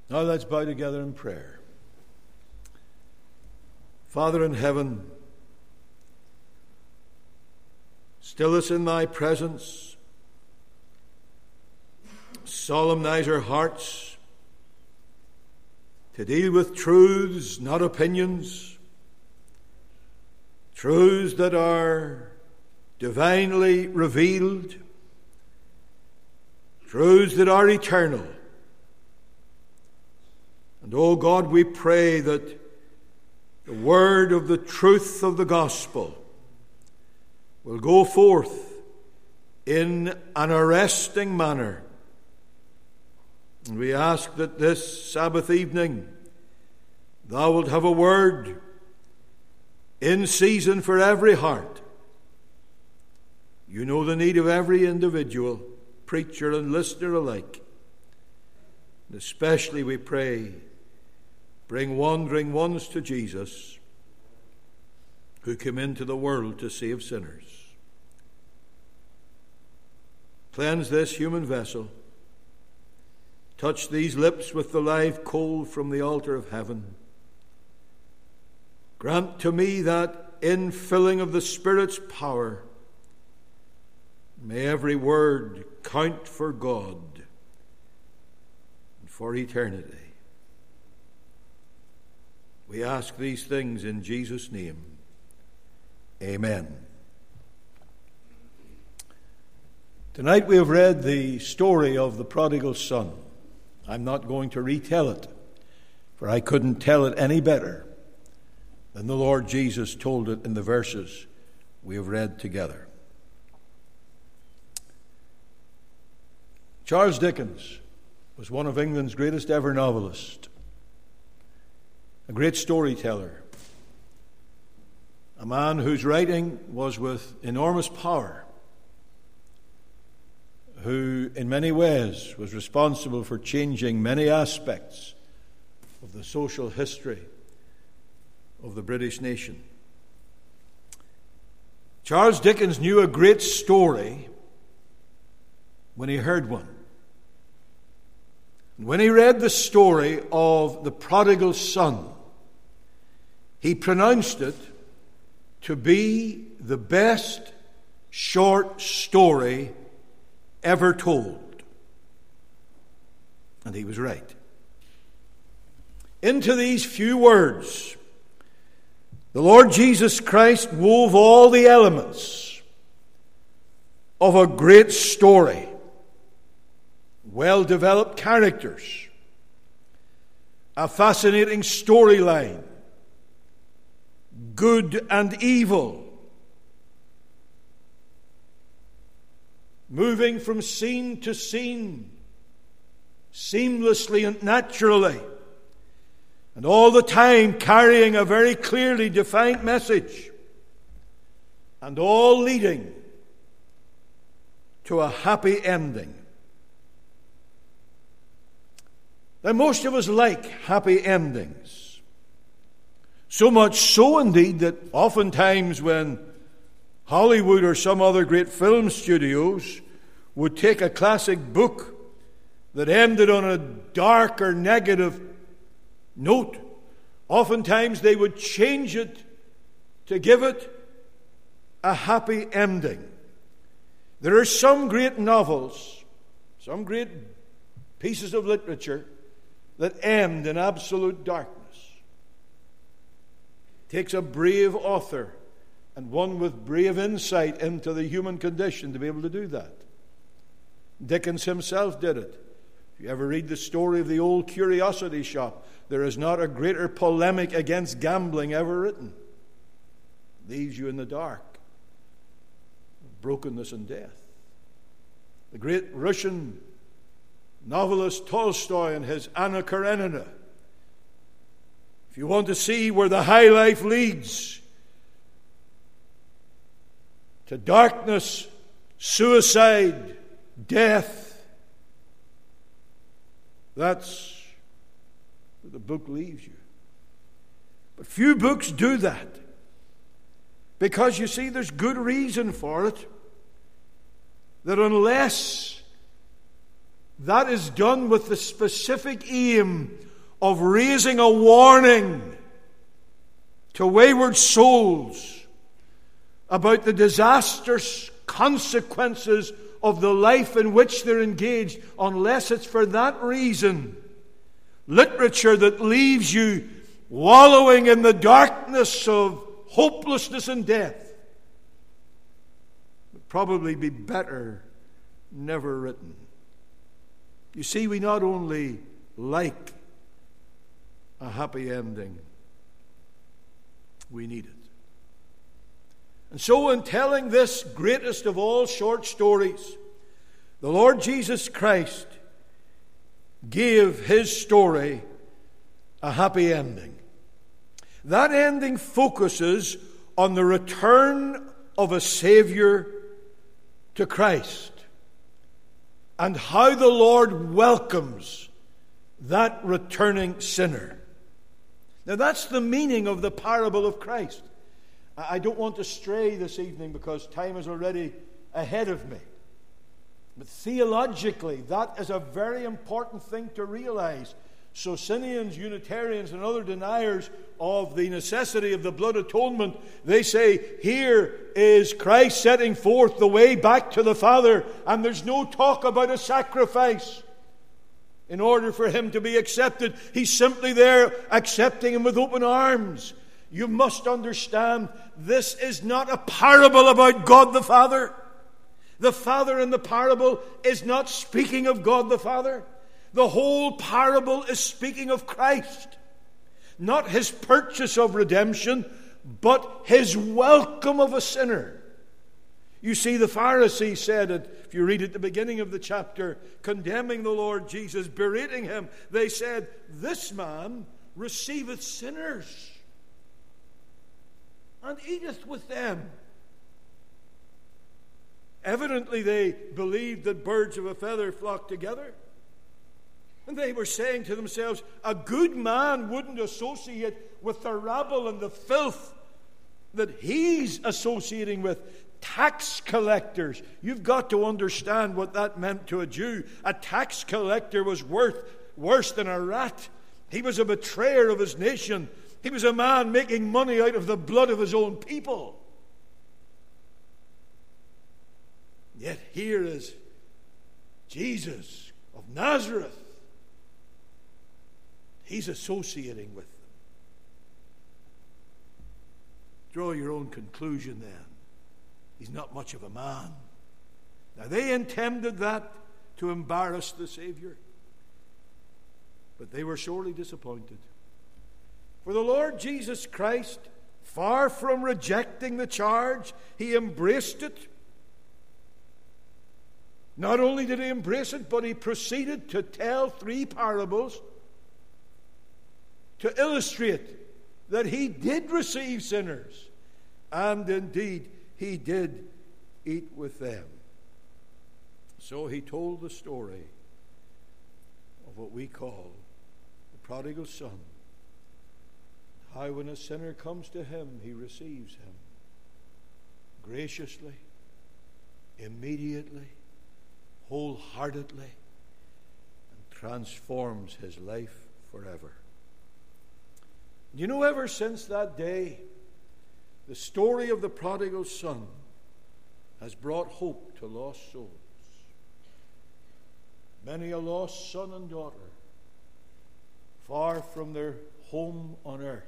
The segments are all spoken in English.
Now let's bow together in prayer. Father in heaven, still us in thy presence, solemnize our hearts to deal with truths, not opinions, truths that are divinely revealed, truths that are eternal. And, oh God, we pray that the word of the truth of the gospel will go forth in an arresting manner. And we ask that this Sabbath evening thou wilt have a word in season for every heart. You know the need of every individual, preacher and listener alike. And especially we pray, bring wandering ones to Jesus who came into the world to save sinners. Cleanse this human vessel. Touch these lips with the live coal from the altar of heaven. Grant to me that infilling of the Spirit's power. May every word count for God and for eternity. We ask these things in Jesus' name. Amen. Tonight we have read the story of the prodigal son. I'm not going to retell it, for I couldn't tell it any better than the Lord Jesus told it in the verses we have read together. Charles Dickens was one of England's greatest ever novelists, a great storyteller, a man whose writing was with enormous power, who in many ways was responsible for changing many aspects of the social history of the British nation. Charles Dickens knew a great story when he heard one. And when he read the story of the prodigal son, he pronounced it to be the best short story ever told. And he was right. Into these few words, the Lord Jesus Christ wove all the elements of a great story. Well-developed characters, a fascinating storyline, good and evil, moving from scene to scene, seamlessly and naturally, and all the time carrying a very clearly defined message, and all leading to a happy ending. Now, most of us like happy endings. So much so, indeed, that oftentimes when Hollywood or some other great film studios would take a classic book that ended on a dark or negative note, oftentimes they would change it to give it a happy ending. There are some great novels, some great pieces of literature that end in absolute darkness. It takes a brave author and one with brave insight into the human condition to be able to do that. Dickens himself did it. If you ever read the story of the old curiosity shop, there is not a greater polemic against gambling ever written. It leaves you in the dark, brokenness and death. The great Russian novelist Tolstoy and his Anna Karenina. If you want to see where the high life leads, to darkness, suicide, death, that's where the book leaves you. But few books do that, because you see there's good reason for it, that unless that is done with the specific aim of raising a warning to wayward souls about the disastrous consequences of the life in which they're engaged, unless it's for that reason. Literature that leaves you wallowing in the darkness of hopelessness and death would probably be better never written. You see, we not only like a happy ending, we need it. And so in telling this greatest of all short stories, the Lord Jesus Christ gave His story a happy ending. That ending focuses on the return of a Savior to Christ and how the Lord welcomes that returning sinner. Now that's the meaning of the parable of Christ. I don't want to stray this evening because time is already ahead of me. But theologically, that is a very important thing to realize. Socinians, Unitarians, and other deniers of the necessity of the blood atonement, they say, here is Christ setting forth the way back to the Father, and there's no talk about a sacrifice in order for Him to be accepted. He's simply there accepting Him with open arms. You must understand, this is not a parable about God the Father. The Father in the parable is not speaking of God the Father. The whole parable is speaking of Christ. Not His purchase of redemption, but His welcome of a sinner. You see, the Pharisees said it, if you read at the beginning of the chapter, condemning the Lord Jesus, berating Him, they said, this man receiveth sinners and eateth with them. Evidently they believed that birds of a feather flock together. And they were saying to themselves, a good man wouldn't associate with the rabble and the filth that he's associating with. Tax collectors. You've got to understand what that meant to a Jew. A tax collector was worse than a rat. He was a betrayer of his nation. He was a man making money out of the blood of his own people. Yet here is Jesus of Nazareth. He's associating with them. Draw your own conclusion then. He's not much of a man. Now they intended that to embarrass the Savior, but they were sorely disappointed. For the Lord Jesus Christ, far from rejecting the charge, He embraced it. Not only did He embrace it, but He proceeded to tell 3 parables to illustrate that He did receive sinners, and indeed He did eat with them. So He told the story of what we call the prodigal son. How when a sinner comes to Him, He receives him graciously, immediately, wholeheartedly, and transforms his life forever. You know, ever since that day, the story of the prodigal son has brought hope to lost souls. Many a lost son and daughter, far from their home on earth,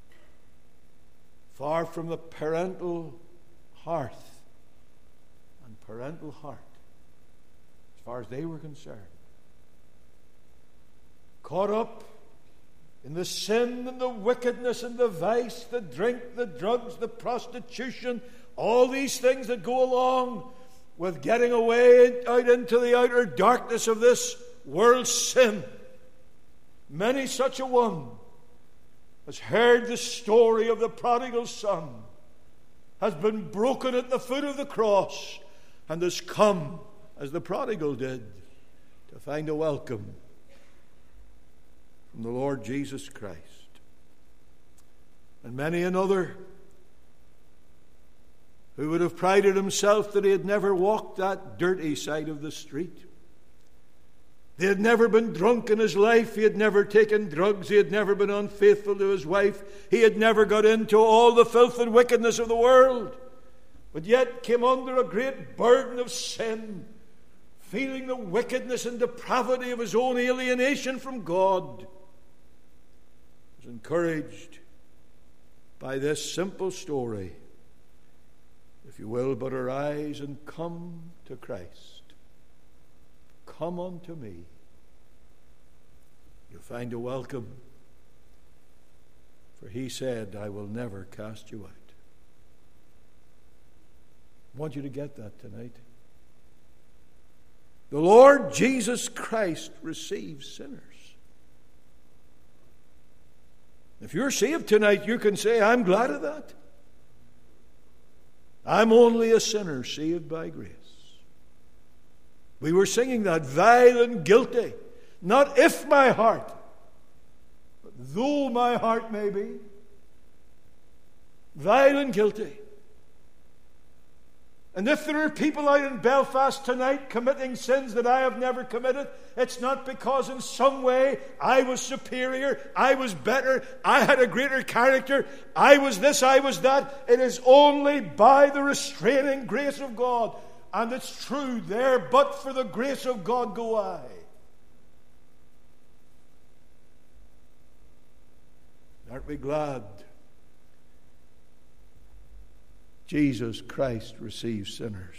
far from the parental hearth and parental heart, as far as they were concerned, caught up in the sin and the wickedness and the vice, the drink, the drugs, the prostitution, all these things that go along with getting away out into the outer darkness of this world's sin. Many such a one has heard the story of the prodigal son, has been broken at the foot of the cross, and has come, as the prodigal did, to find a welcome from the Lord Jesus Christ. And many another who would have prided himself that he had never walked that dirty side of the street He had never been drunk in his life. He had never taken drugs. He had never been unfaithful to his wife. He had never got into all the filth and wickedness of the world. But yet came under a great burden of sin, feeling the wickedness and depravity of his own alienation from God. He was encouraged by this simple story. If you will but arise and come to Christ, come unto me, you'll find a welcome. For he said, I will never cast you out. I want you to get that tonight. The Lord Jesus Christ receives sinners. If you're saved tonight, you can say, I'm glad of that. I'm only a sinner saved by grace. We were singing that, vile and guilty, not if my heart, but though my heart may be. Vile and guilty. And if there are people out in Belfast tonight committing sins that I have never committed, it's not because in some way I was superior, I was better, I had a greater character, I was this, I was that. It is only by the restraining grace of God. And it's true there, but for the grace of God go I. Aren't we glad? Jesus Christ receives sinners.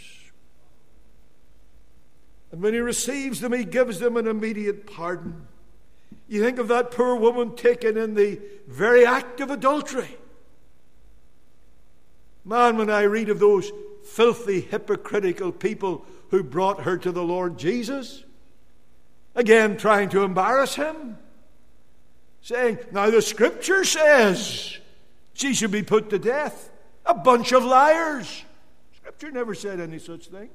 And when he receives them, he gives them an immediate pardon. You think of that poor woman taken in the very act of adultery. Man, when I read of those filthy, hypocritical people who brought her to the Lord Jesus, again trying to embarrass him, saying, now the Scripture says she should be put to death. A bunch of liars. Scripture never said any such thing.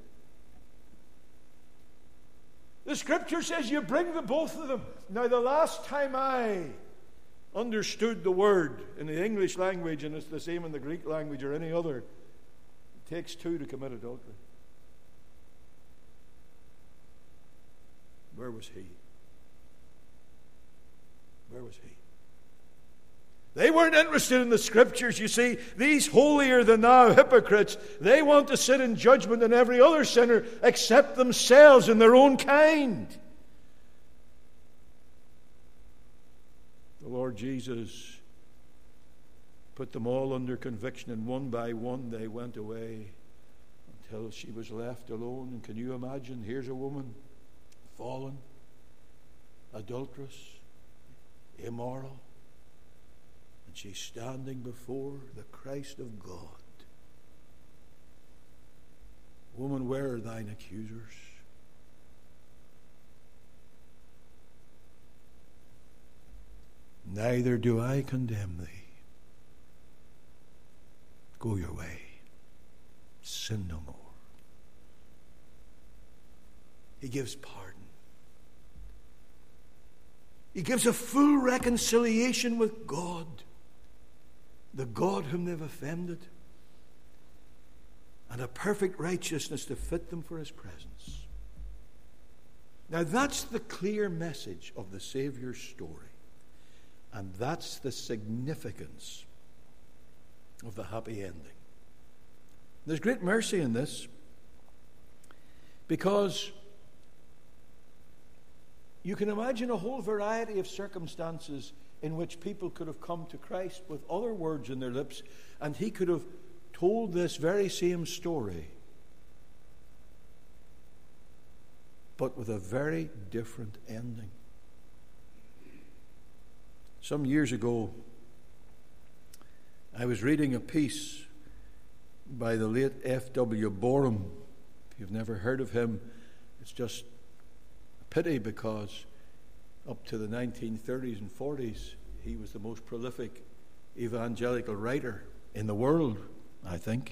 The Scripture says you bring the both of them. Now, the last time I understood the word in the English language, and it's the same in the Greek language or any other, it takes two to commit adultery. Where was he? Where was he? They weren't interested in the Scriptures, you see. These holier-than-thou hypocrites, they want to sit in judgment on every other sinner except themselves and their own kind. The Lord Jesus put them all under conviction, and one by one they went away until she was left alone. And can you imagine? Here's a woman, fallen, adulterous, immoral, and she's standing before the Christ of God. Woman, where are thine accusers? Neither do I condemn thee. Go your way. Sin no more. He gives pardon. He gives a full reconciliation with God, the God whom they've offended, and a perfect righteousness to fit them for his presence. Now that's the clear message of the Savior's story. And that's the significance of the happy ending. There's great mercy in this, because you can imagine a whole variety of circumstances in which people could have come to Christ with other words in their lips, and he could have told this very same story, but with a very different ending. Some years ago, I was reading a piece by the late F.W. Boreham. If you've never heard of him, it's just a pity, because up to the 1930s and 40s, he was the most prolific evangelical writer in the world, I think.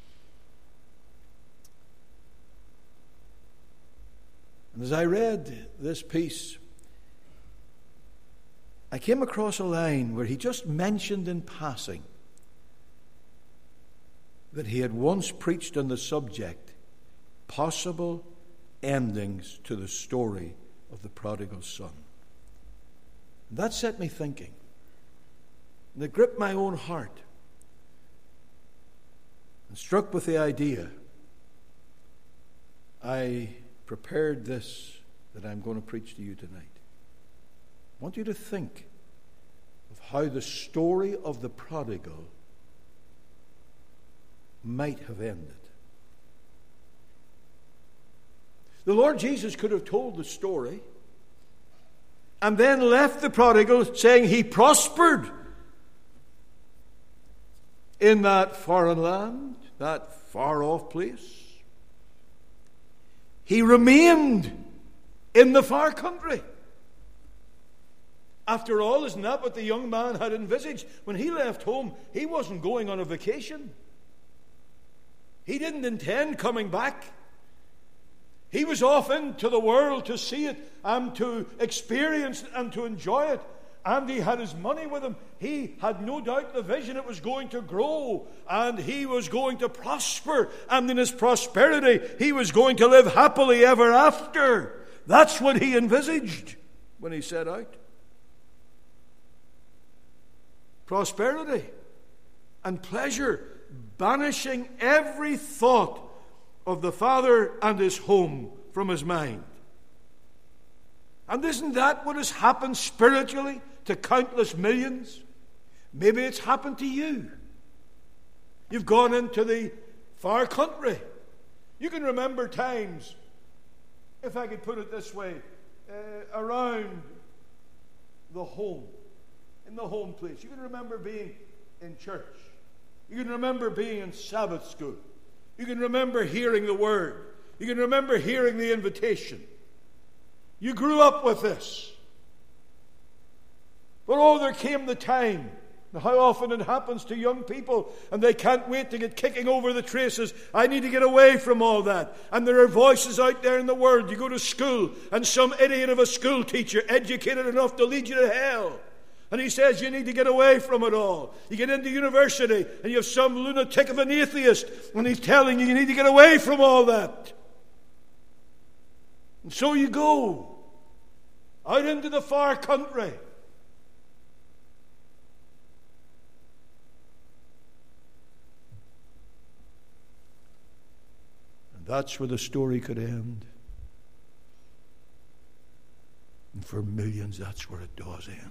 And as I read this piece, I came across a line where he just mentioned in passing that he had once preached on the subject, possible endings to the story of the prodigal son. And that set me thinking. And it gripped my own heart. And struck with the idea, I prepared this that I'm going to preach to you tonight. I want you to think of how the story of the prodigal might have ended. The Lord Jesus could have told the story and then left the prodigal saying he prospered in that foreign land, that far-off place. He remained in the far country. After all, isn't that what the young man had envisaged? When he left home, he wasn't going on a vacation. He didn't intend coming back. He was off into the world to see it and to experience it and to enjoy it. And he had his money with him. He had no doubt the vision, it was going to grow and he was going to prosper. And in his prosperity, he was going to live happily ever after. That's what he envisaged when he set out. Prosperity and pleasure, banishing every thought of the father and his home from his mind. And isn't that what has happened spiritually to countless millions? Maybe it's happened to you. You've gone into the far country. You can remember times, if I could put it this way, around the home, in the home place. You can remember being in church. You can remember being in Sabbath school. You can remember hearing the word. You can remember hearing the invitation. You grew up with this. But there came the time. How often it happens to young people, and they can't wait to get kicking over the traces. I need to get away from all that. And there are voices out there in the world. You go to school, and some idiot of a school teacher, educated enough to lead you to hell. And he says you need to get away from it all. You get into university, and you have some lunatic of an atheist, and he's telling you need to get away from all that. And so you go out into the far country. And that's where the story could end. And for millions, that's where it does end.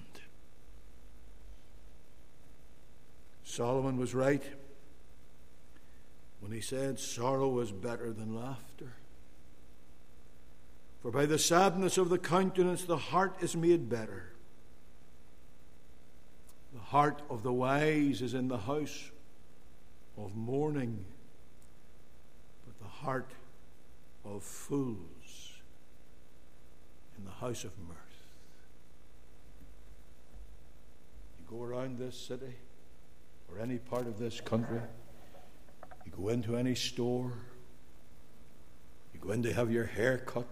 Solomon was right when he said sorrow is better than laughter. For by the sadness of the countenance the heart is made better. The heart of the wise is in the house of mourning, but the heart of fools in the house of mirth. You go around this city or any part of this country, you go into any store, you go in to have your hair cut,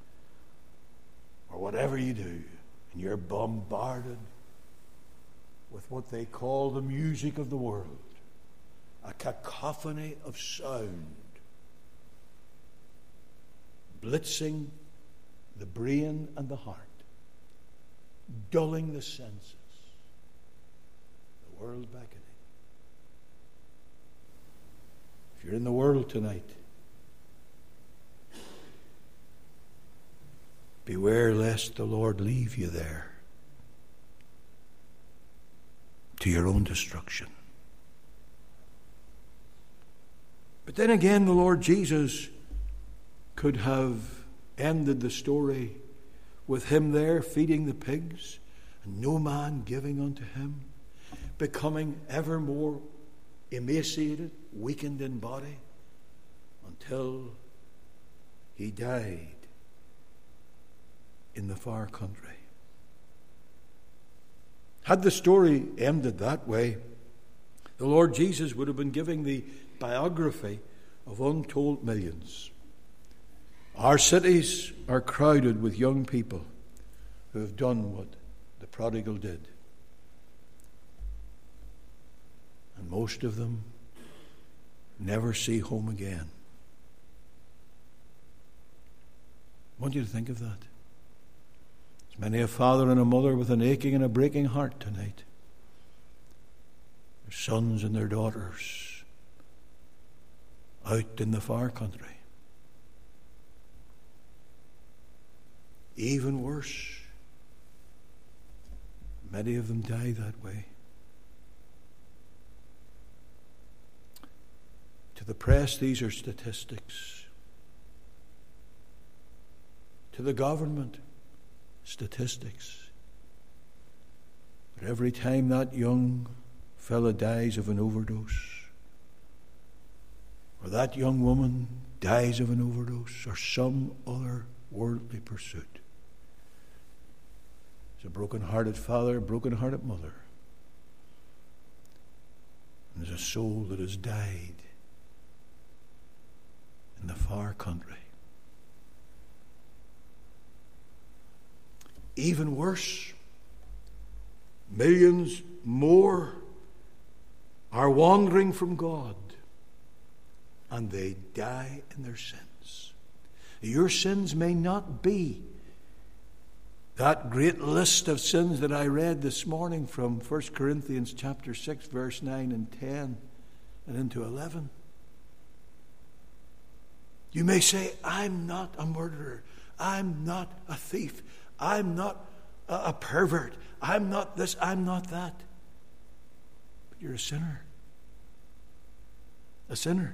or whatever you do, and you're bombarded with what they call the music of the world, a cacophony of sound, blitzing the brain and the heart, dulling the senses, the world beckoning. If you're in the world tonight, beware lest the Lord leave you there to your own destruction. But then again, the Lord Jesus could have ended the story with him there feeding the pigs and no man giving unto him, becoming ever more emaciated, weakened in body, until he died in the far country. Had the story ended that way, the Lord Jesus would have been giving the biography of untold millions. Our cities are crowded with young people who have done what the prodigal did. And most of them never see home again. I want you to think of that. Many a father and a mother with an aching and a breaking heart tonight. Their sons and their daughters out in the far country. Even worse, many of them die that way. To the press, these are statistics. To the government, statistics. But every time that young fella dies of an overdose, or that young woman dies of an overdose, or some other worldly pursuit, there's a broken-hearted father, a broken-hearted mother, and there's a soul that has died in the far country. Even worse, millions more are wandering from God, and they die in their sins. Your sins may not be that great list of sins that I read this morning from 1 Corinthians chapter 6, verse 9 and 10 and into 11. You may say, I'm not a murderer. I'm not a thief. I'm not a pervert. I'm not this. I'm not that. But you're a sinner. A sinner.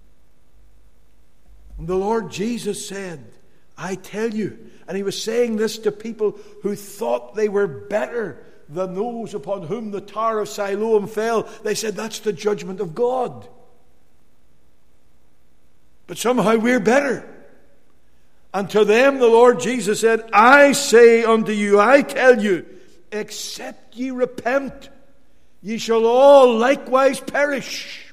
And the Lord Jesus said, I tell you, and he was saying this to people who thought they were better than those upon whom the Tower of Siloam fell. They said, that's the judgment of God. But somehow we're better. And to them the Lord Jesus said, I say unto you, I tell you, except ye repent, ye shall all likewise perish.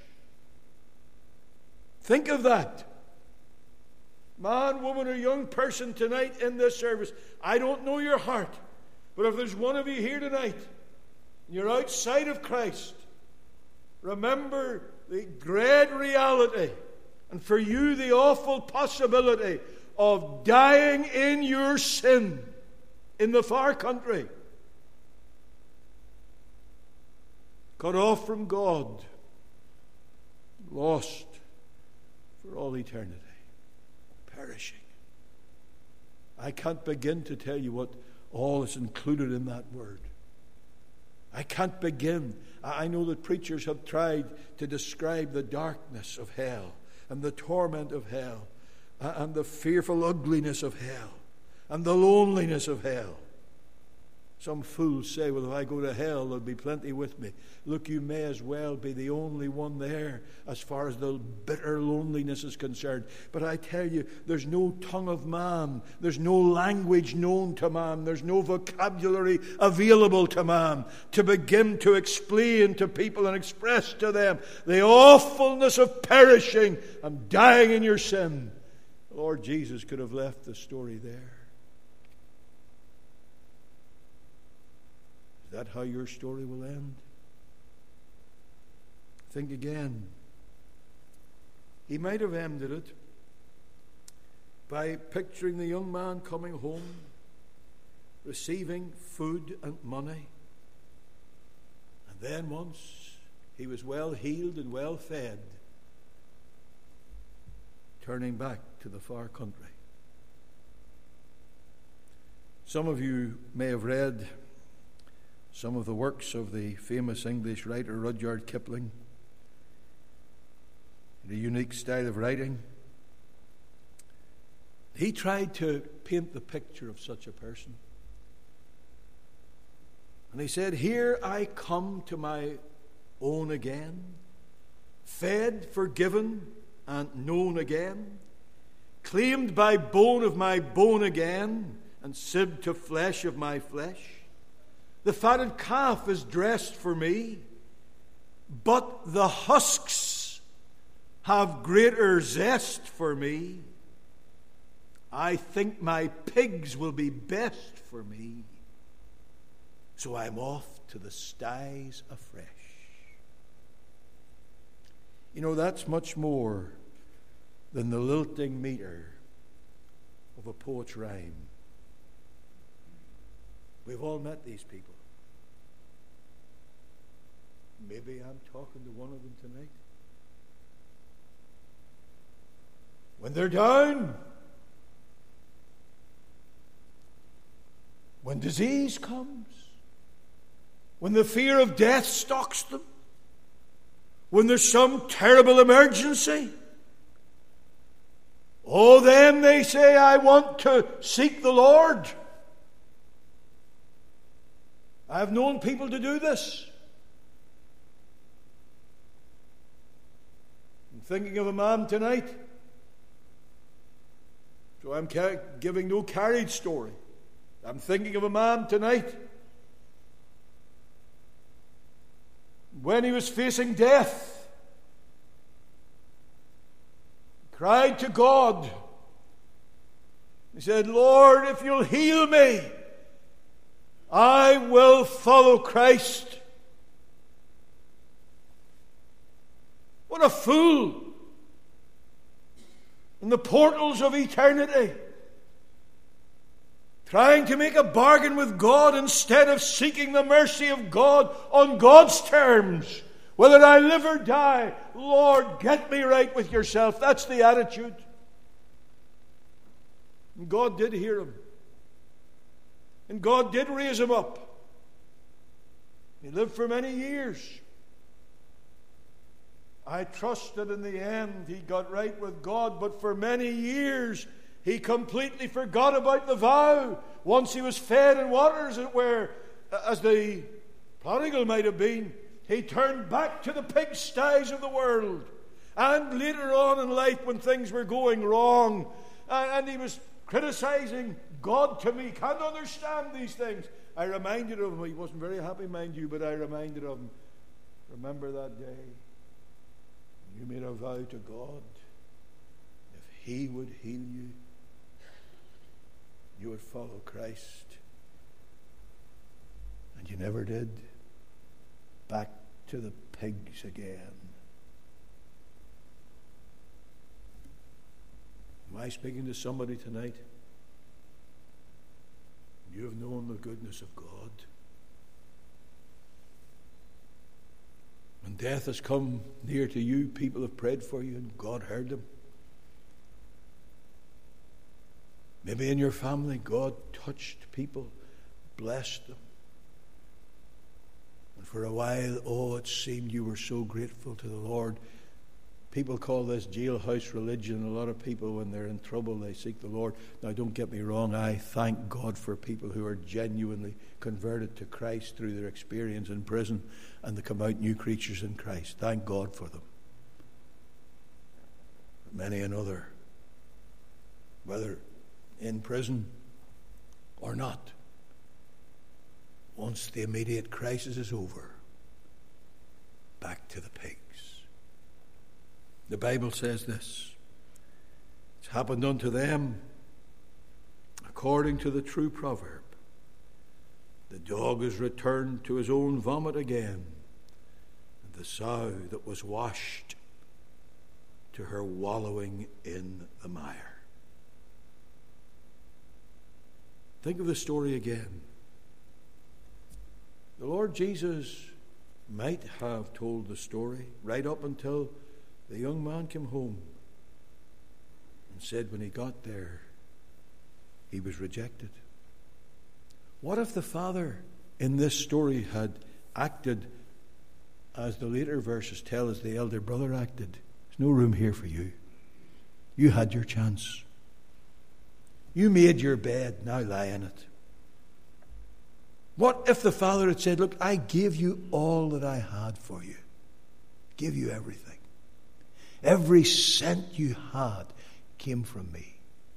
Think of that. Man, woman, or young person tonight in this service, I don't know your heart, but if there's one of you here tonight, and you're outside of Christ, remember the great reality, and for you the awful possibility of dying in your sin in the far country, cut off from God, lost for all eternity, perishing. I can't begin to tell you what all is included in that word. I can't begin. I know that preachers have tried to describe the darkness of hell and the torment of hell and the fearful ugliness of hell and the loneliness of hell. Some fools say, well, if I go to hell, there'll be plenty with me. Look, you may as well be the only one there as far as the bitter loneliness is concerned. But I tell you, there's no tongue of man. There's no language known to man. There's no vocabulary available to man to begin to explain to people and express to them the awfulness of perishing and dying in your sin. The Lord Jesus could have left the story there. Is that how your story will end? Think again. He might have ended it by picturing the young man coming home, receiving food and money, and then once he was well healed and well fed, turning back to the far country. Some of you may have read some of the works of the famous English writer Rudyard Kipling. The unique style of writing. He tried to paint the picture of such a person. And he said, here I come to my own again, fed, forgiven, and known again, claimed by bone of my bone again, and sibbed to flesh of my flesh. The fatted calf is dressed for me, but the husks have greater zest for me. I think my pigs will be best for me, so I'm off to the styes afresh. You know, that's much more than the lilting meter of a poet's rhyme. We've all met these people. Maybe I'm talking to one of them tonight. When they're down, when disease comes, when the fear of death stalks them, when there's some terrible emergency, oh, then they say, I want to seek the Lord. I've known people to do this. I'm thinking of a man tonight. So I'm giving no carried story. I'm thinking of a man tonight. When he was facing death, he cried to God. He said, Lord, if you'll heal me, I will follow Christ. What a fool! In the portals of eternity, trying to make a bargain with God instead of seeking the mercy of God on God's terms. Whether I live or die, Lord, get me right with yourself. That's the attitude. And God did hear him. And God did raise him up. He lived for many years. I trust that in the end he got right with God, but for many years he completely forgot about the vow. Once he was fed and watered, as it were, as the prodigal might have been, he turned back to the pigsties of the world. And later on in life, when things were going wrong, and he was criticizing God to me, can't understand these things, I reminded of him. He wasn't very happy, mind you, but I reminded of him, remember that day you made a vow to God, if he would heal you, you would follow Christ. And you never did. Back to the pigs again. Am I speaking to somebody tonight? You have known the goodness of God. When death has come near to you, people have prayed for you and God heard them. Maybe in your family, God touched people, blessed them. And for a while, it seemed you were so grateful to the Lord. People call this jailhouse religion. A lot of people, when they're in trouble, they seek the Lord. Now, don't get me wrong. I thank God for people who are genuinely converted to Christ through their experience in prison and they come out new creatures in Christ. Thank God for them. But many another, whether in prison or not, once the immediate crisis is over, back to the pigs. The Bible says this: it's happened unto them according to the true proverb. The dog is returned to his own vomit again, and the sow that was washed to her wallowing in the mire. Think of the story again. The Lord Jesus might have told the story right up until the young man came home and said when he got there, he was rejected. What if the father in this story had acted as the later verses tell us the elder brother acted? There's no room here for you. You had your chance. You made your bed, now lie in it. What if the father had said, look, I gave you all that I had for you. Gave you everything. Every cent you had came from me.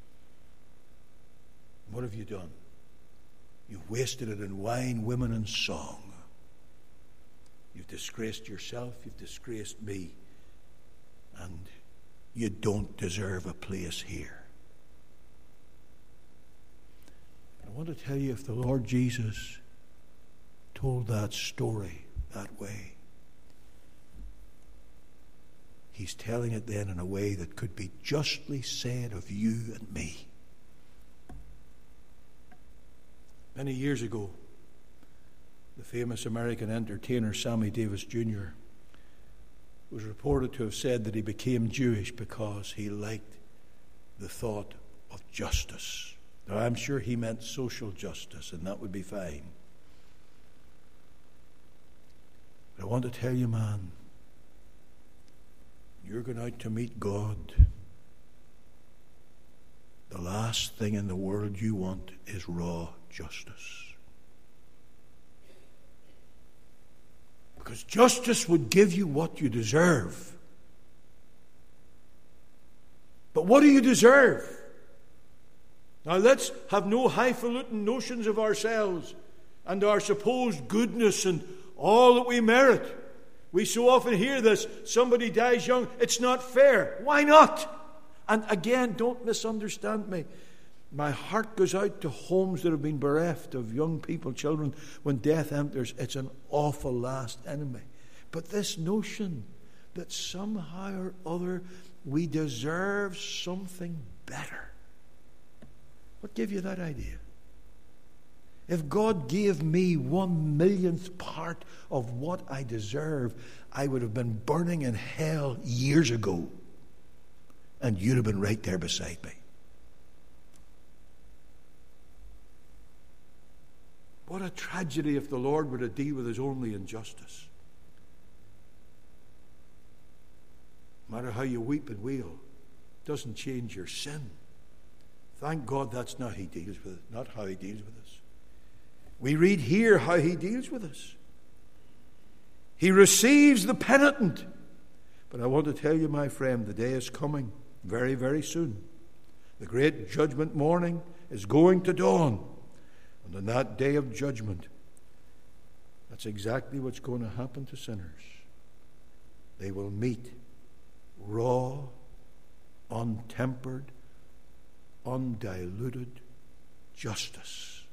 What have you done? You've wasted it in wine, women, and song. You've disgraced yourself. You've disgraced me. And you don't deserve a place here. I want to tell you, if the Lord Jesus told that story that way, he's telling it then in a way that could be justly said of you and me. Many years ago, the famous American entertainer Sammy Davis Jr. was reported to have said that he became Jewish because he liked the thought of justice. Now, I'm sure he meant social justice, and that would be fine. But I want to tell you, man, you're going out to meet God. The last thing in the world you want is raw justice. Because justice would give you what you deserve. But what do you deserve? Now let's have no highfalutin notions of ourselves and our supposed goodness and all that we merit. We so often hear this: somebody dies young, it's not fair. Why not? And again, don't misunderstand me. My heart goes out to homes that have been bereft of young people, children. When death enters, it's an awful last enemy. But this notion that somehow or other we deserve something better. What gave you that idea? If God gave me 1/1,000,000th part of what I deserve, I would have been burning in hell years ago. And you'd have been right there beside me. What a tragedy if the Lord were to deal with us only in justice. No matter how you weep and wail, it doesn't change your sin. Thank God that's not how He deals with it, not how He deals with us. We read here how He deals with us. He receives the penitent. But I want to tell you, my friend, the day is coming very, very soon. The great judgment morning is going to dawn. And on that day of judgment, that's exactly what's going to happen to sinners. They will meet raw, untempered, undiluted justice.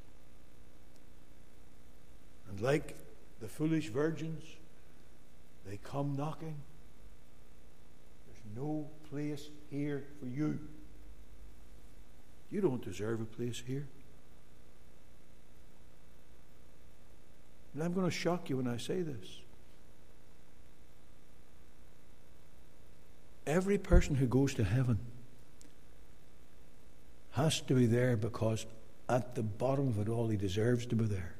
And like the foolish virgins, they come knocking. There's no place here for you. You don't deserve a place here. And I'm going to shock you when I say this. Every person who goes to heaven has to be there because at the bottom of it all, he deserves to be there.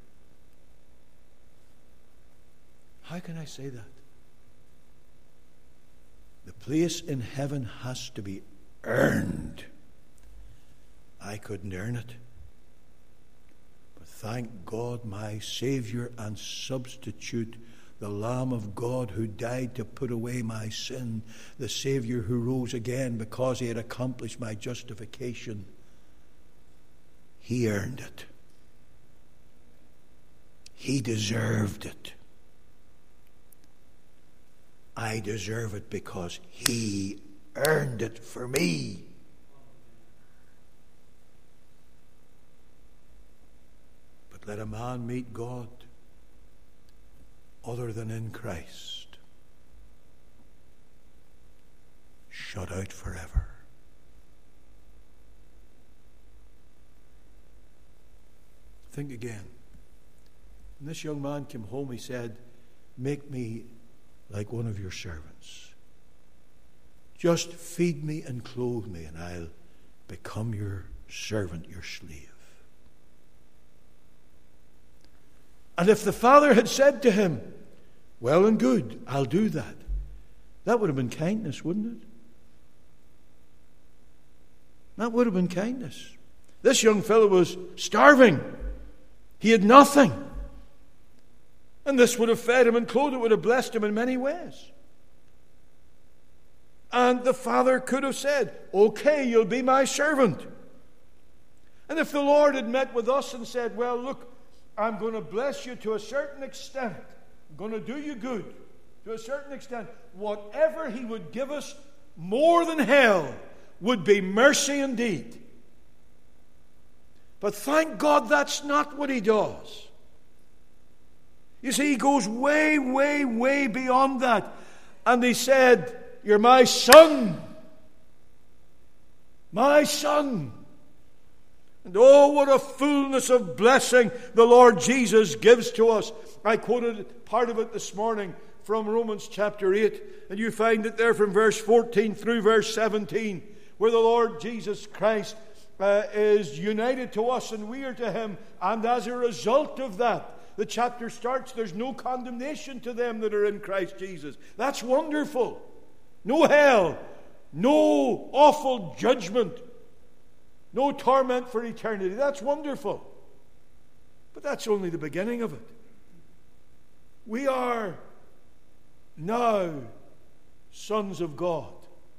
How can I say that? The place in heaven has to be earned. I couldn't earn it. But thank God, my Savior and substitute, the Lamb of God who died to put away my sin, the Savior who rose again because He had accomplished my justification. He earned it. He deserved it. I deserve it because He earned it for me. But let a man meet God other than in Christ, shut out forever. Think again. When this young man came home, he said, "Make me like one of your servants. Just feed me and clothe me, and I'll become your servant, your slave." And if the father had said to him, "Well and good, I'll do that," that would have been kindness, wouldn't it? That would have been kindness. This young fellow was starving. He had nothing. And this would have fed him and clothed him, would have blessed him in many ways. And the father could have said, "Okay, you'll be my servant." And if the Lord had met with us and said, "Well, look, I'm going to bless you to a certain extent. I'm going to do you good to a certain extent." Whatever He would give us more than hell would be mercy indeed. But thank God that's not what He does. You see, He goes way, way, way beyond that. And He said, "You're my son. My son. And oh, what a fullness of blessing the Lord Jesus gives to us. I quoted part of it this morning from Romans chapter 8, and you find it there from verse 14 through verse 17, where the Lord Jesus Christ is united to us and we are to Him. And as a result of that, the chapter starts, there's no condemnation to them that are in Christ Jesus. That's wonderful. No hell, no awful judgment, no torment for eternity. That's wonderful. But that's only the beginning of it. We are now sons of God,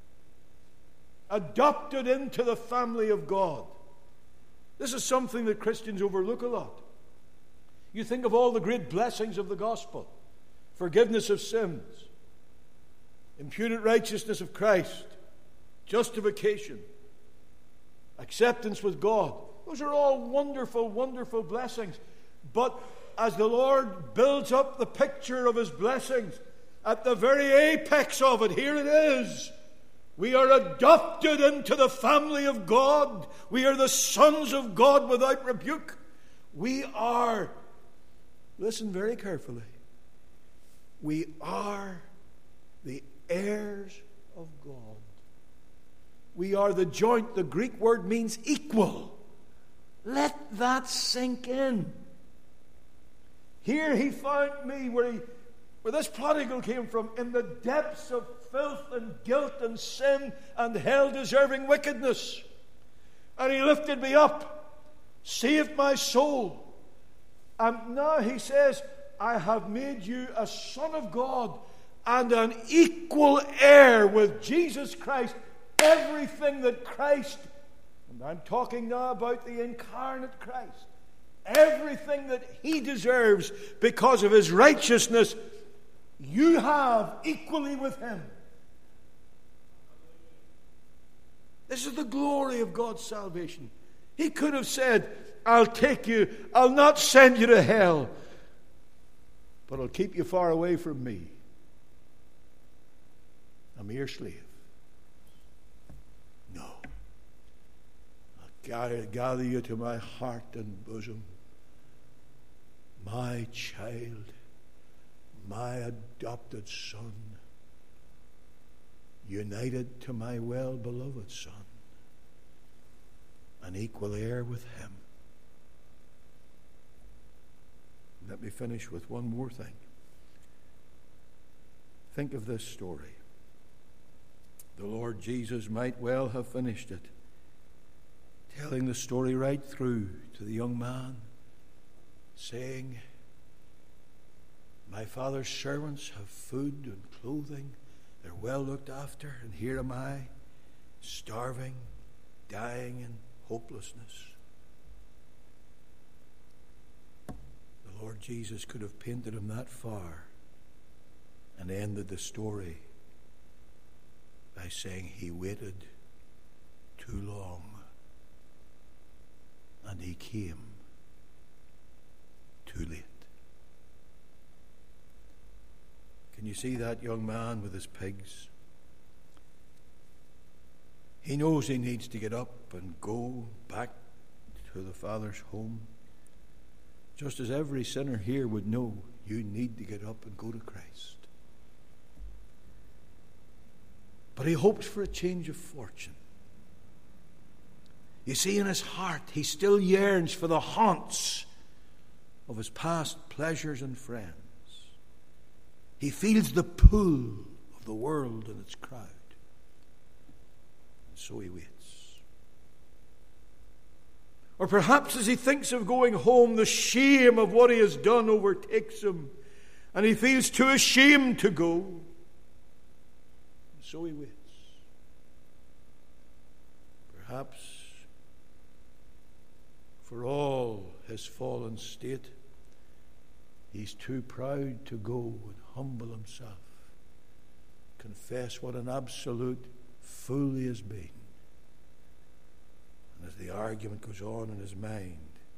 adopted into the family of God. This is something that Christians overlook a lot. You think of all the great blessings of the gospel: forgiveness of sins, imputed righteousness of Christ, justification, acceptance with God. Those are all wonderful, wonderful blessings. But as the Lord builds up the picture of His blessings, at the very apex of it, here it is. We are adopted into the family of God. We are the sons of God without rebuke. We are, listen very carefully, we are the heirs of God. We are the joint. The Greek word means equal. Let that sink in. Here He found me where this prodigal came from, in the depths of filth and guilt and sin and hell-deserving wickedness. And He lifted me up, saved my soul. And now He says, I have made you a son of God and an equal heir with Jesus Christ. Everything that Christ, and I'm talking now about the incarnate Christ, everything that He deserves because of His righteousness, you have equally with Him. This is the glory of God's salvation. He could have said, I'll take you, I'll not send you to hell, but I'll keep you far away from me. A mere slave. No. I'll gather you to my heart and bosom. My child, my adopted son, united to my well-beloved Son, an equal heir with Him. Let me finish with one more thing. Think of this story. The Lord Jesus might well have finished it, telling the story right through to the young man, saying, my Father's servants have food and clothing, they're well looked after, and here am I, starving, dying in hopelessness. The Lord Jesus could have painted him that far and ended the story by saying He waited too long and He came too late. Can you see that young man with his pigs? He knows he needs to get up and go back to the Father's home. Just as every sinner here would know, you need to get up and go to Christ. But he hopes for a change of fortune. You see, in his heart, he still yearns for the haunts of his past pleasures and friends. He feels the pull of the world and its crowd. And so he waits. Or perhaps as he thinks of going home, the shame of what he has done overtakes him, and he feels too ashamed to go. And so he waits. Perhaps for all his fallen state, he's too proud to go and humble himself, confess what an absolute fool he has been. And as the argument goes on in his mind,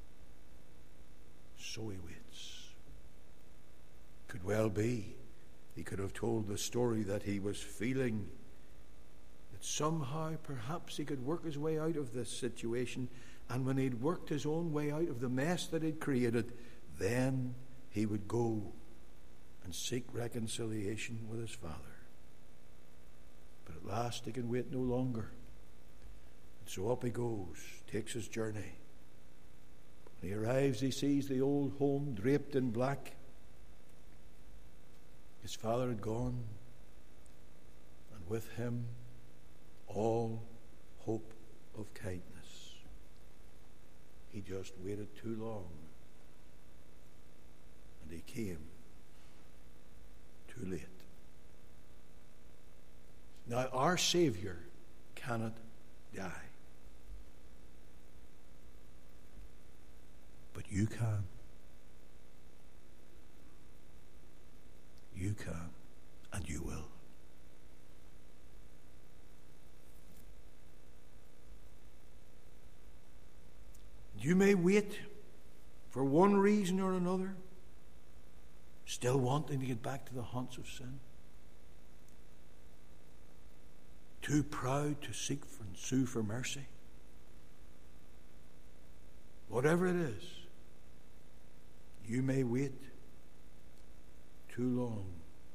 so he waits. Could well be he could have told the story that he was feeling that somehow perhaps he could work his way out of this situation And when he'd worked his own way out of the mess that he'd created, then he would go and seek reconciliation with his Father. But at last he can wait no longer. And so up he goes, takes his journey. When he arrives, he sees the old home draped in black. His father had gone, and with him all hope of kindness. He just waited too long, and he came too late. Now, our Savior cannot die, but you can. You can, and you will. You may wait for one reason or another, still wanting to get back to the haunts of sin. Too proud to seek and sue for mercy. Whatever it is, you may wait too long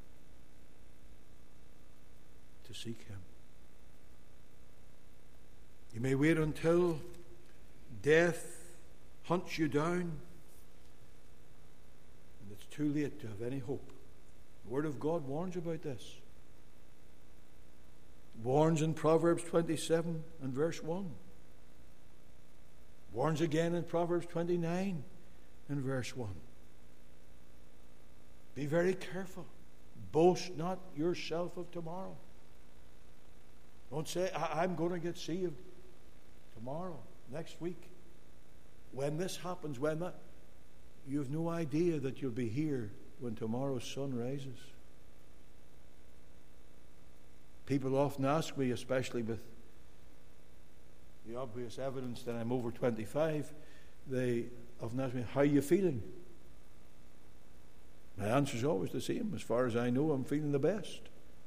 to seek him. You may wait until death hunts you down and it's too late to have any hope. The Word of God warns about this. It warns in Proverbs 27 and verse 1. Warns again in Proverbs 29 and verse 1. Be very careful. Boast not yourself of tomorrow. Don't say, I'm going to get saved tomorrow, next week. When this happens, when that, you have no idea that you'll be here when tomorrow's sun rises. People often ask me, especially with the obvious evidence that I'm over 25, they often ask me, how are you feeling? My answer is always the same. As far as I know, I'm feeling the best.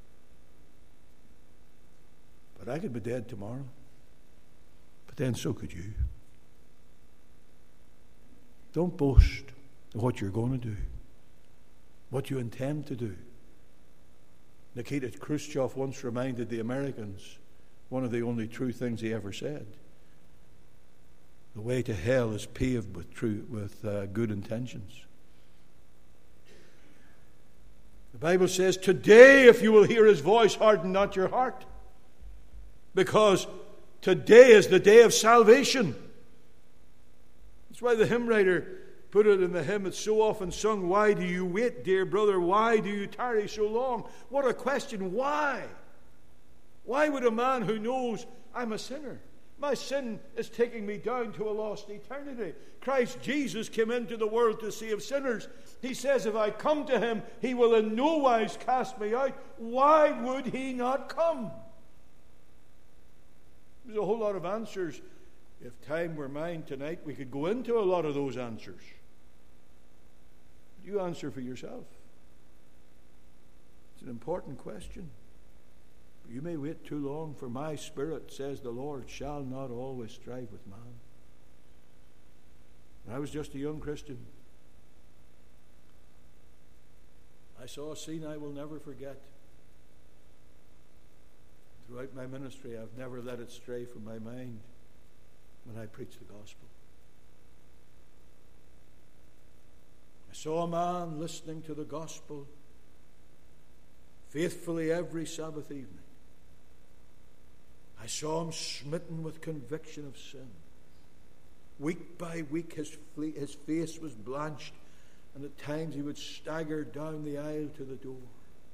But I could be dead tomorrow. But then so could you. Don't boast of what you're going to do, what you intend to do. Nikita Khrushchev once reminded the Americans one of the only true things he ever said. The way to hell is paved with good intentions. The Bible says, today if you will hear his voice, harden not your heart. Because today is the day of salvation. That's why the hymn writer put it in the hymn that's so often sung, why do you wait, dear brother? Why do you tarry so long? What a question. Why? Why would a man who knows I'm a sinner, my sin is taking me down to a lost eternity, Christ Jesus came into the world to save sinners. He says, if I come to him, he will in no wise cast me out. Why would he not come? There's a whole lot of answers. If time were mine tonight, we could go into a lot of those answers. You answer for yourself. It's an important question. You may wait too long, for my spirit, says the Lord, shall not always strive with man. When I was just a young Christian, I saw a scene I will never forget. Throughout my ministry, I've never let it stray from my mind when I preach the gospel. I saw a man listening to the gospel faithfully every Sabbath evening. I saw him smitten with conviction of sin. Week by week his face was blanched, and at times he would stagger down the aisle to the door.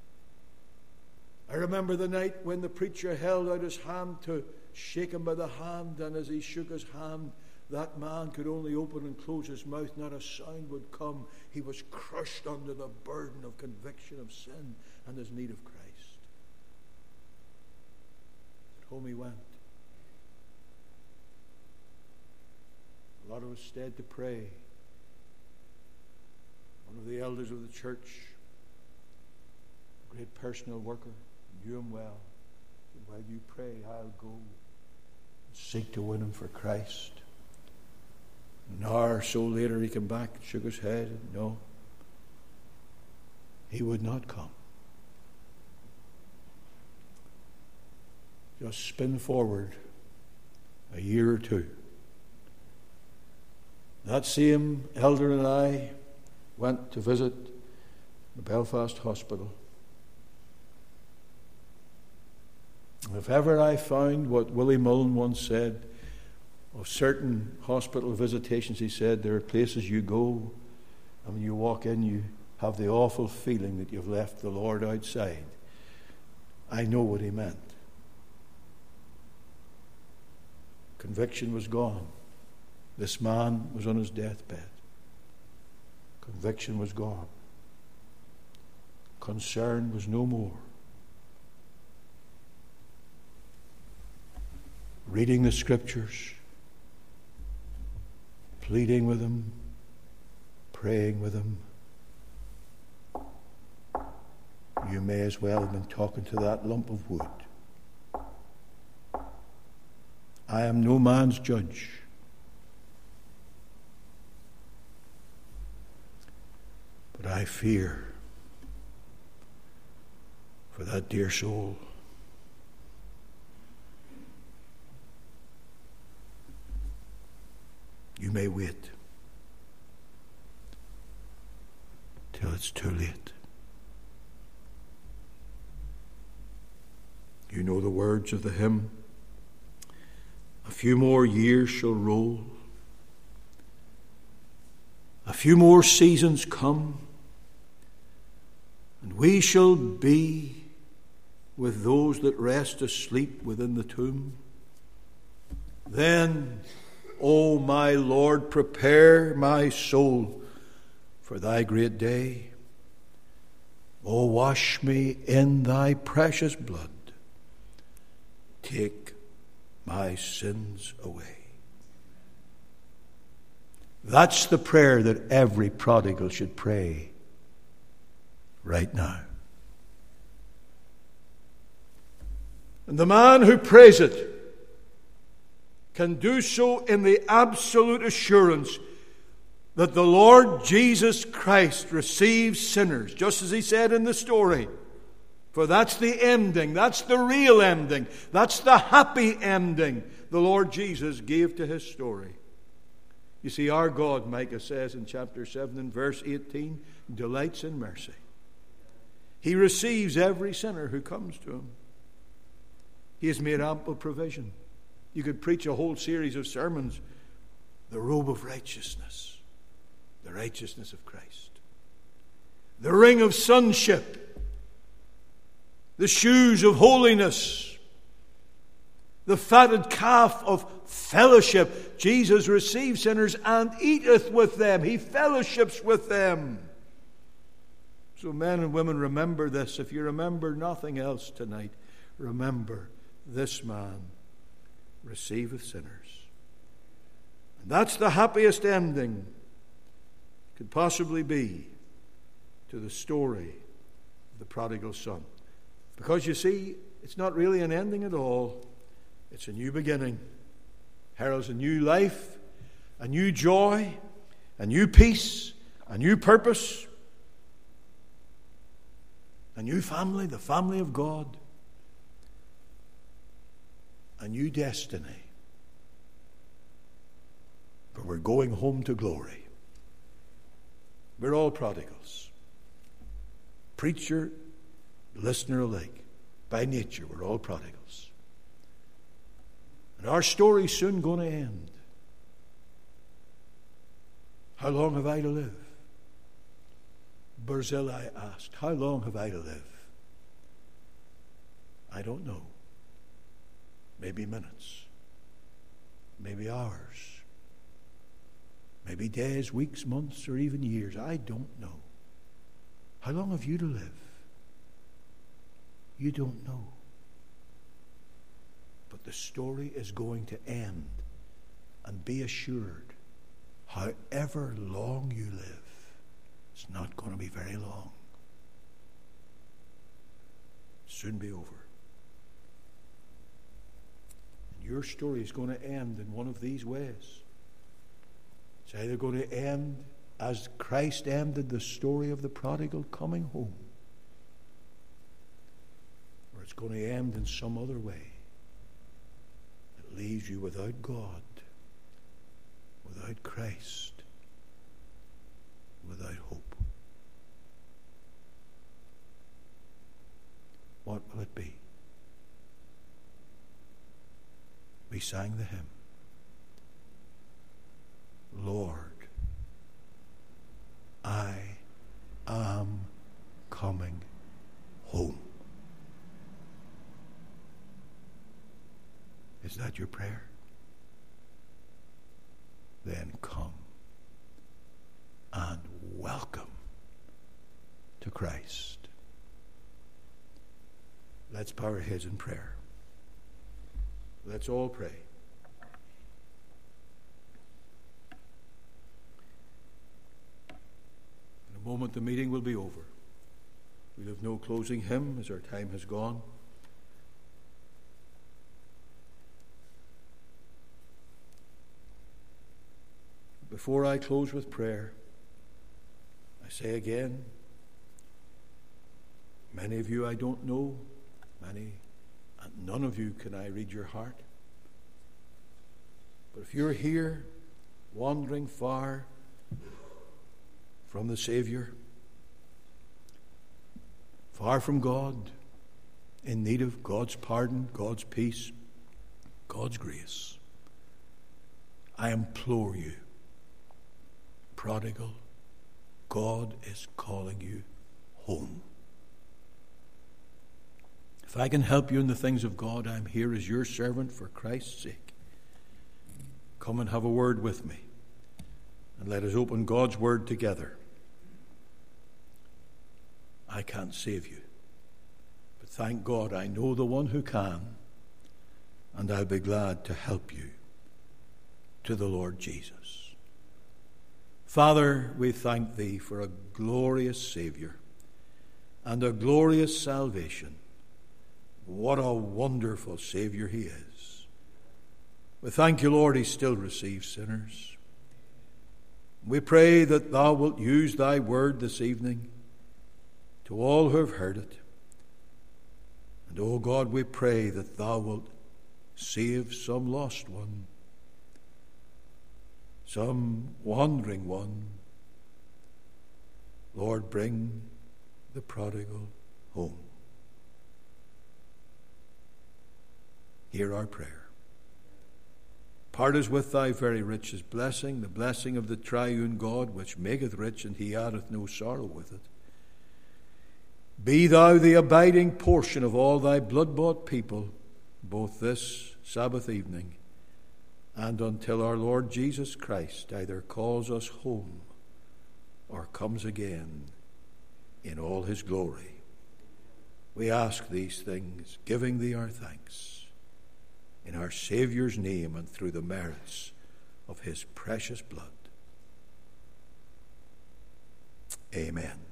I remember the night when the preacher held out his hand to shake him by the hand, and as he shook his hand, that man could only open and close his mouth. Not a sound would come. He was crushed under the burden of conviction of sin and his need of Christ. At home he went. A lot of us stayed to pray. One of the elders of the church, a great personal worker, knew him well. Said, while you pray, I'll go and seek to win him for Christ. An hour or so later he came back, shook his head. No, he would not come. Just spin forward a year or two. That same elder and I went to visit the Belfast Hospital. If ever I found what Willie Mullen once said of certain hospital visitations, he said, there are places you go, and when you walk in, you have the awful feeling that you've left the Lord outside. I know what he meant. Conviction was gone. This man was on his deathbed. Conviction was gone. Concern was no more. Reading the Scriptures, pleading with him, praying with him. You may as well have been talking to that lump of wood. I am no man's judge. But I fear for that dear soul. You may wait till it's too late. You know the words of the hymn. A few more years shall roll. A few more seasons come, and we shall be with those that rest asleep within the tomb. Then, O my Lord, prepare my soul for thy great day. O wash me in thy precious blood. Take my sins away. That's the prayer that every prodigal should pray right now. And the man who prays it can do so in the absolute assurance that the Lord Jesus Christ receives sinners, just as he said in the story. For that's the ending, that's the real ending, that's the happy ending the Lord Jesus gave to his story. You see, our God, Micah says in chapter 7 and verse 18, delights in mercy. He receives every sinner who comes to him. He has made ample provision. You could preach a whole series of sermons. The robe of righteousness. The righteousness of Christ. The ring of sonship. The shoes of holiness. The fatted calf of fellowship. Jesus receives sinners and eateth with them. He fellowships with them. So men and women, remember this. If you remember nothing else tonight, remember this man receiveth sinners. And that's the happiest ending could possibly be to the story of the prodigal son. Because you see, it's not really an ending at all. It's a new beginning. Heralds a new life, a new joy, a new peace, a new purpose, a new family, the family of God, a new destiny. But we're going home to glory. We're all prodigals. Preacher, listener alike. By nature, we're all prodigals. And our story's soon going to end. How long have I to live? Barzillai asked, how long have I to live? I don't know. Maybe minutes. Maybe hours. Maybe days, weeks, months, or even years. I don't know. How long have you to live? You don't know. But the story is going to end. And be assured, however long you live, it's not going to be very long. Soon be over. And your story is going to end in one of these ways. It's either going to end as Christ ended the story of the prodigal coming home, or it's going to end in some other way that leaves you without God, without Christ, without hope. What will it be? We sang the hymn, Lord, I am coming home. Is that your prayer? Then come and welcome to Christ. Let's bow our heads in prayer. Let's all pray. In a moment the meeting will be over. We'll have no closing hymn as our time has gone. Before I close with prayer, I say again, many of you I don't know, and none of you can I read your heart. But if you're here, wandering far from the Savior, far from God, in need of God's pardon, God's peace, God's grace, I implore you, prodigal, God is calling you home. If I can help you in the things of God, I'm here as your servant for Christ's sake. Come and have a word with me, and let us open God's word together. I can't save you, but thank God I know the one who can, and I'll be glad to help you to the Lord Jesus. Father, we thank Thee for a glorious Savior and a glorious salvation. What a wonderful Savior He is. We thank you, Lord, He still receives sinners. We pray that Thou wilt use Thy word this evening to all who have heard it. And, O God, we pray that Thou wilt save some lost one, some wandering one. Lord, bring the prodigal home. Hear our prayer. Part us with Thy very richest blessing, the blessing of the triune God, which maketh rich, and He addeth no sorrow with it. Be Thou the abiding portion of all Thy blood-bought people, both this Sabbath evening and until our Lord Jesus Christ either calls us home or comes again in all His glory. We ask these things, giving Thee our thanks, in our Saviour's name and through the merits of His precious blood. Amen.